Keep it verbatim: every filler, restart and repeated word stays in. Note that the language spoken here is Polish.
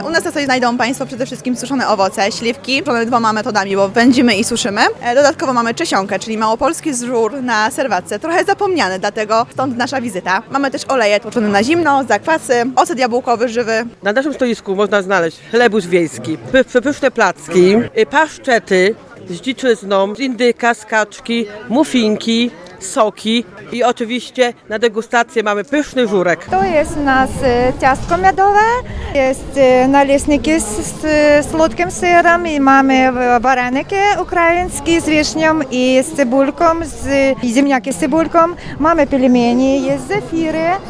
U nas na sobie znajdą Państwo przede wszystkim suszone owoce, śliwki, suszone dwoma metodami, bo wędzimy i suszymy. Dodatkowo mamy czcionkę, czyli małopolski żur na serwatce, trochę zapomniany, dlatego stąd nasza wizyta. Mamy też oleje tłoczone na zimno, zakwasy, ocet jabłkowy żywy. Na naszym stoisku można znaleźć chlebus wiejski, py- przepyszne placki, y, paszczety z dziczyzną, z indyka, z kaczki, muffinki, soki i oczywiście na degustację mamy pyszny żurek. To jest u nas e, ciastko miodowe, jest e, naleśniki z, z słodkim serem i mamy baraniki ukraińskie z wiśnią i z cebulką, z, i ziemniaki z cebulką. Mamy pelmeni, jest zefiry,